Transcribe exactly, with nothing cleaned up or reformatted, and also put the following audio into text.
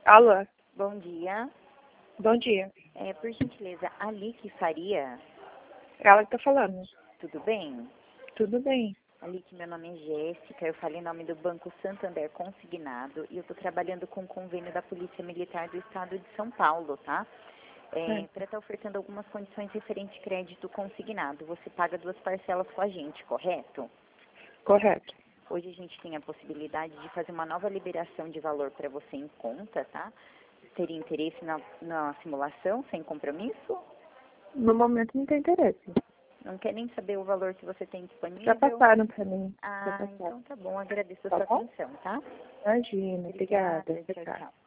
Alô, Bom dia. bom dia. É, por gentileza, Alice Faria, Ela que tá falando. tudo bem? Tudo bem. Alice, meu nome é Jéssica, eu falei em nome do Banco Santander Consignado e eu estou trabalhando com o convênio da Polícia Militar do Estado de São Paulo, tá? É, É, para estar ofertando algumas condições referentes de crédito consignado. Você paga duas parcelas com a gente, correto? correto. Hoje a gente tem a possibilidade de fazer uma nova liberação de valor para você em conta, tá? Teria interesse na, na simulação, sem compromisso? No momento não tem interesse. Não quer nem saber o valor que você tem Já disponível? passaram pra mim. Já Ah, passaram. então tá bom. Agradeço a Tá sua bom? atenção, tá? Imagina, obrigada. Obrigada. Tchau, Tchau. tchau.